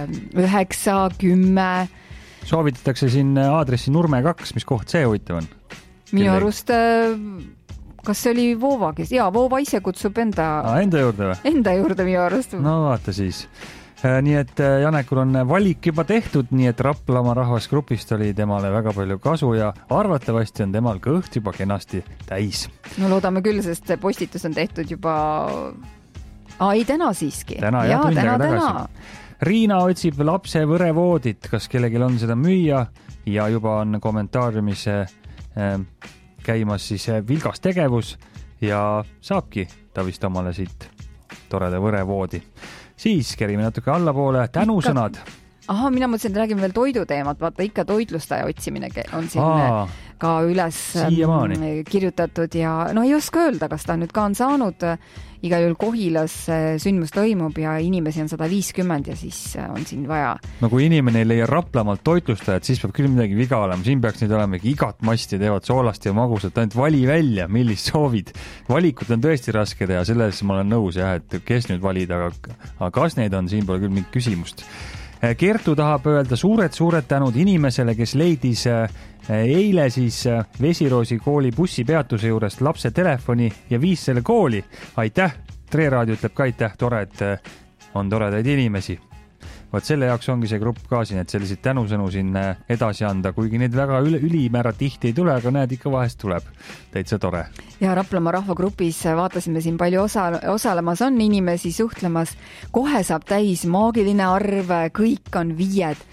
9, 10. Soovitatakse siin aadressi Nurme 2, mis koht see huvitav on? Minu arust... Kas see oli Voova, kes? Jaa, Voova ise kutsub enda juurde või? Enda juurde minu arust. No vaata siis. Nii et Janekul on valik juba tehtud, nii et Raplamaa rahvasgrupist oli temale väga palju kasu ja arvatavasti on temal kõht juba kenasti täis. No loodame küll, sest postitus on tehtud juba... Ai, täna siiski. Täna. Riina otsib lapse võrevoodit, kas kellelgi on seda müüa ja juba on kommentaariumis käimas siis vilgas tegevus ja saabki ta vist omale siit toreda võrevoodi. Siis kerime natuke allapoole tänusõnad. Aha, mina mõtlesin, et räägime veel toiduteemat, vaata ikka toitlustaja otsimine on siin ka üles kirjutatud ja no ei oska öelda, kas ta nüüd ka on saanud. Igal juhul Kohilas sündmus toimub ja inimesi on 150 ja siis on siin vaja. No kui inimene ei leia Raplamaalt toitlustajat, siis peab küll midagi viga olema. Siin peaks nüüd olema igat masti teevad soolast ja magusat, ainult vali välja, millist soovid. Valikut on tõesti raske teha, selles ma olen nõus jah, et kes nüüd valid, aga kas neid on, siin pole küll mingit küsimust. Kertu tahab öelda suured tänud inimesele, kes leidis eile siis Vesiroosi kooli bussipeatuse juurest lapse telefoni ja viis selle kooli. Aitäh! Tre Raadio ütleb ka aitäh, tore, et on toredaid inimesi. Vaat selle jaoks ongi see grupp ka siin, et selliseid tänusõnu siin edasi anda, kuigi neid väga ülimäära tihti ei tule, aga näed, ikka vahest tuleb. Täitsa tore. Ja Raplamaa rahvagrupis vaatasime siin palju osalemas on inimesi suhtlemas. Kohe saab täis maagiline arv, kõik on 5.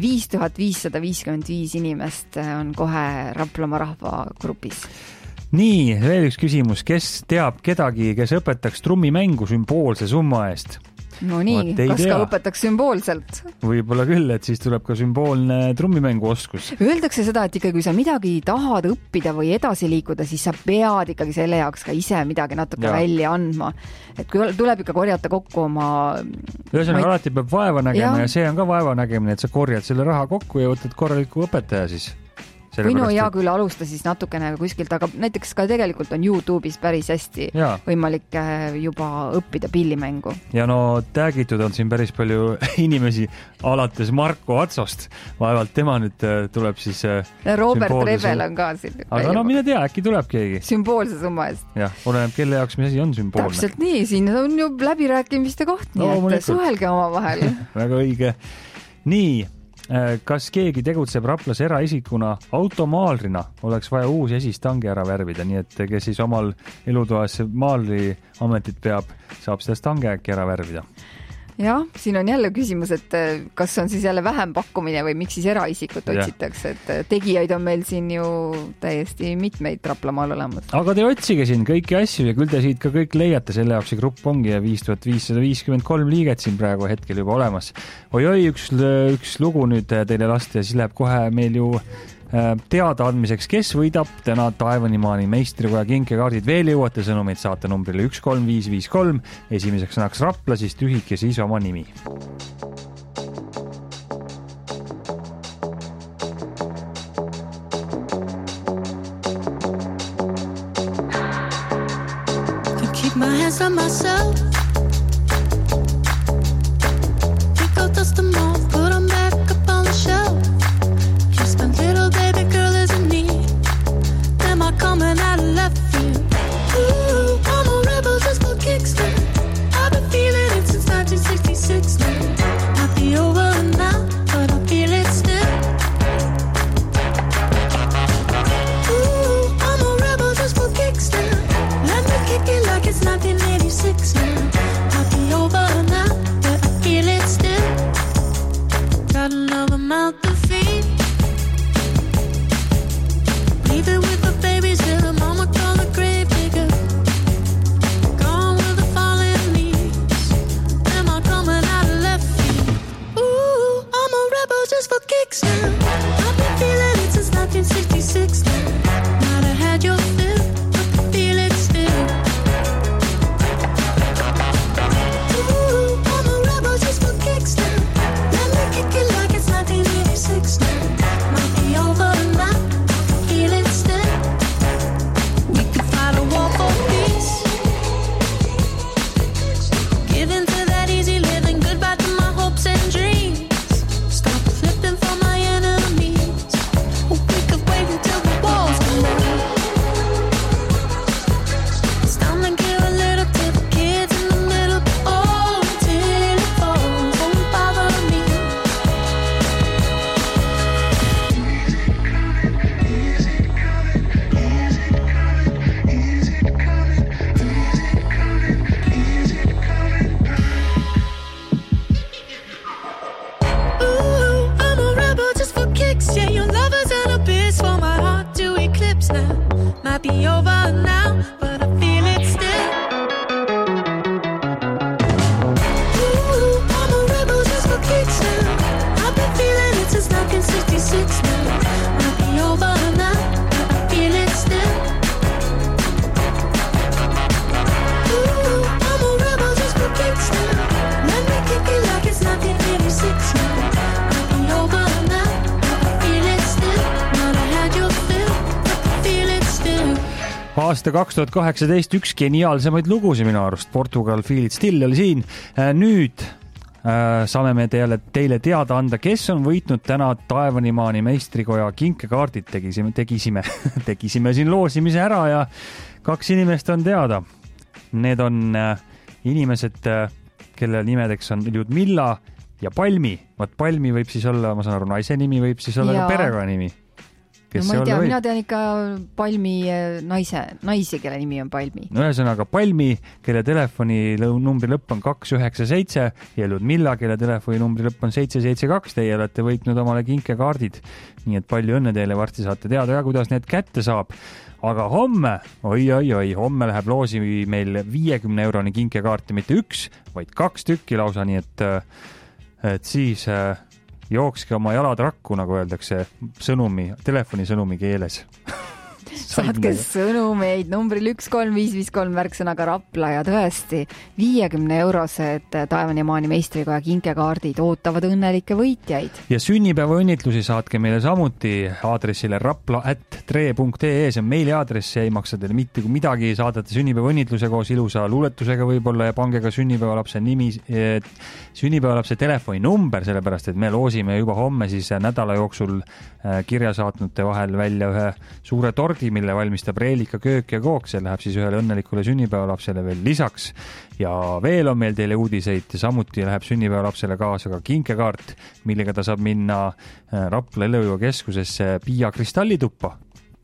5555 inimest on kohe Raplamaa rahvagrupis. Nii, veel üks küsimus. Kes teab kedagi, kes õpetaks trummimängu sümboolse summa eest? No nii, kas ka õpetaks sümboolselt? Võib-olla küll, et siis tuleb ka sümboolne trummimängu oskus. Öeldakse seda, et ikka kui sa midagi tahad õppida või edasi liikuda, siis sa pead ikkagi selle jaoks ka ise midagi natuke välja andma. Et kui tuleb ikka korjata kokku oma... Ühesõnaga alati peab vaeva nägema ja see on ka vaeva nägemine, et sa korjad selle raha kokku ja võtad korraliku õpetaja siis. Või no hea küll alusta siis natukene kuskilt, aga näiteks ka tegelikult on YouTube'is päris hästi võimalik juba õppida pillimängu. Ja no täägitud on siin päris palju inimesi alates Marko Atsost. Vaevalt tema nüüd tuleb siis Robert Rebel on ka siin. Aga no mine tea, äkki tuleb keegi. Sümboolse summa eest. Jah, oleneb kelle jaoks mis asi on sümboolne. Täpselt nii, siin on ju läbirääkimiste koht, nii et suhelge oma vahel. Väga õige. Nii. Kas keegi tegutseb Raplas eraisikuna automaalrina, oleks vaja uusi esistange ära värvida, nii et kes siis omal elutoas maalri ametit peab, saab seda stange äkki ära värvida. jah, siin on jälle küsimus, et kas on siis jälle vähem pakkumine või miks siis eraisikut otsitakse, et tegijaid on meil siin ju täiesti mitmeid Raplamaal olemas. Aga te otsige siin kõiki asju ja küll te siit ka kõik leiate, selle jaoks see grupp ongi ja 5553 liiget siin praegu hetkel juba olemas. Oi, üks lugu nüüd teile lasta ja siis läheb kohe meil ju teada andmiseks, kes võidab täna Taevanimaani meistrikoja kinkekaardid. Veel jõuate sõnumeid saata numbrile 13553, esimeseks sõnaks Rapla, siis tühik ja siis oma nimi. Keep my hands on myself. Pick out dust them all, put them back up on the shelf. Little baby girl is in need. Am I coming out of left field? Ooh, I'm a rebel just for kicks now. I've been feeling it since 1966 now. Might be over now, but I feel it still. Ooh, I'm a rebel just for kicks now. Let me kick it like it's 1986 now. Might be over now, but I feel it still. Got another mouth to feed. Even with the babies here, the mama call the grave digger. Gone with the fallen leaves. Am I coming out of left field? Ooh, I'm a rebel just for kicks now. I've been feeling it since 1966 now. Might have had your fill, but I feel it still. Ooh, I'm a rebel just for kicks now. Let me kick it like it's 1986 now. Might be over now. Might be over now, but I feel it still. Ooh, I'm a rebel just for kicks now. I've been feeling it since 1966 now. Might be over now, but I feel it still. Ooh, I'm a rebel just for kicks now. Let me kick it like it's 1986 now. Might be over now, but I feel it still. Might have had your fill, but I feel it still. Aasta 2018 üks geniaalsemaid lugusi minu arust. Portugal Feel It Still oli siin. Nüüd saame me teile teada anda, kes on võitnud täna Taevanimaani meistrikoja kinkekaardid. Tegisime siin loosimise ära ja 2 inimest on teada. Need on inimesed, kelle nimedeks on Ljudmilla ja Palmi. Palmi võib siis olla, ma saan aru, naise nimi võib siis olla ka perekonnanimi. No ma ei tea, mina tean ikka Palmi naisi, kelle nimi on Palmi. No ühesõnaga Palmi, kelle telefoni numbri lõpp on 297 ja Ljudmilla, kelle telefoni numbri lõpp on 772. Teie olete võitnud omale kinkekaardid. Nii et palju õnne teile, varsti saate teada ja kuidas need kätte saab. Aga homme, homme läheb loosi meil 50 euroni kinkekaarti, mitte 1, vaid 2 tükki lausa, nii et siis jookske oma jalad rakku, nagu öeldakse telefonisõnumi keeles. Saatke sõnumeid numbril 13553 märksõnaga Rapla ja tõesti 50 eurosed Taevanimaani meistrikoja kinkekaardid ootavad õnnelikke võitjaid. Ja sünnipäevaõnnitlusi saatke meile samuti aadressile rapla@tre.ee, see on meiliaadress, see ei maksa teile mitte kui midagi, saadate sünnipäevaõnnitluse koos ilusa luuletusega võib-olla ja pange ka sünnipäevalapse nimi, sünnipäevalapse telefoninumber, sellepärast et me loosime juba homme siis nädala jooksul kirjasaatnute vahel välja ühe suure tordi, mille valmistab Reelika köök ja kook, see läheb siis ühele õnnelikule sünnipäevalapsele veel lisaks. Ja veel on meil teile uudiseid, samuti läheb sünnipäevalapsele kaasa ka kinkekaart, millega ta saab minna Rapla elujõukeskusesse Piia kristallituppa.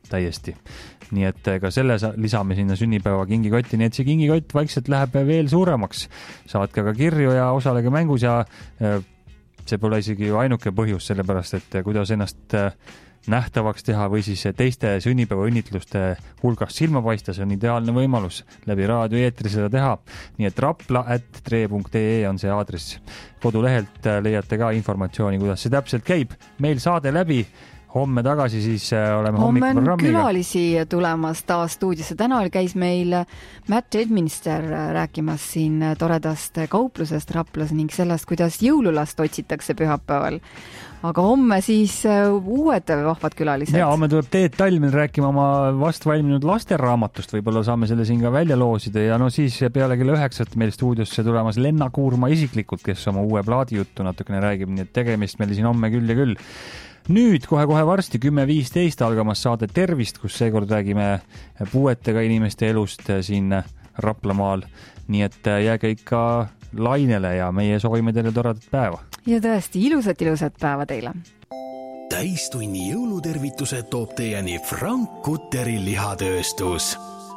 täiesti. Nii et ka selle lisame sinna sünnipäeva kingikotti, nii et see kingikott vaikselt läheb veel suuremaks. Saatke ka kirju ja osalege mängus ja see pole isegi ju ainuke põhjus, sellepärast et kuidas ennast nähtavaks teha või siis teiste sünnipäeva õnnitluste hulgast silma paista, see on ideaalne võimalus läbi raadioeetri seda teha. Nii et rapla@tre.ee on see aadress. Kodulehelt leiate ka informatsiooni, kuidas see täpselt käib. Meil saade läbi. Homme tagasi siis oleme hommikuprogrammiga. Homme on külalisi tulemas taas stuudiosse. Täna käis meil Matt Edminster rääkimas siin toredast kauplusest Raplas ning sellest, kuidas jõululast otsitakse pühapäeval. Aga homme siis uued vahvad külalised. Ja, homme tuleb Teet Talmil rääkima oma vast valminud lasteraamatust. Võib-olla saame selle siin ka välja loosida. Ja no siis peale kella 9 meil stuudiosse tulemas Lenna Kuurma isiklikult, kes oma uue plaadi juttu natukene räägib. Nii et tegemist meil siin homme küll ja küll. Nüüd kohe varsti 10.15 algamas saade Tervist, kus seekord räägime puuetega inimeste elust siin Raplamaal. Nii et jääge ikka lainele ja meie soovime teile toredat päeva. Ja tõesti, ilusat päeva teile. Täistunni jõulutervituse toob teieni Frank Kutteri lihatööstus.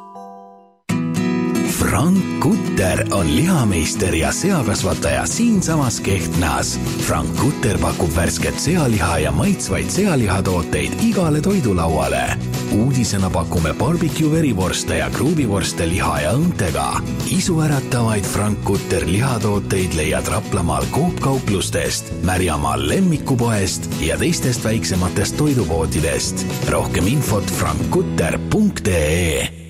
Frank Kutter on lihameister ja seakasvataja siinsamas Kehtnas. Frank Kutter pakub värsket sealiha ja maitsvaid sealihatooteid igale toidulauale. Uudisena pakume barbecue verivorste ja kruubivorste liha ja õntega. Isuäratavaid Frank Kutter lihatooteid leiad Raplamaal Coop-kauplustest, Märjamaal Lemmikupoest ja teistest väiksematest toidupoodidest. Rohkem infot frankkutter.ee.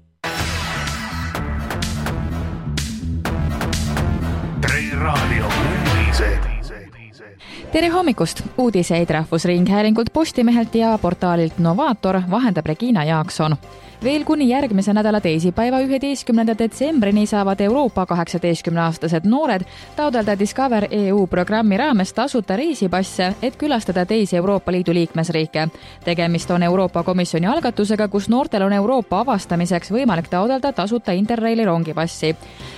Tere hommikust! Uudiseid Rahvusringhäälingult Postimehelt ja portaalilt Novaator vahendab Regina Jaakson. Veel kuni järgmise nädala teisipäeva 11. detsembrini saavad Euroopa 18-aastased noored taodelda Discover EU programmi raames tasuta reisipasse, et külastada teisi Euroopa Liidu liikmesriike. Tegemist on Euroopa Komisjoni algatusega, kus noortel on Euroopa avastamiseks võimalik taodelda tasuta Interraili rongipassi.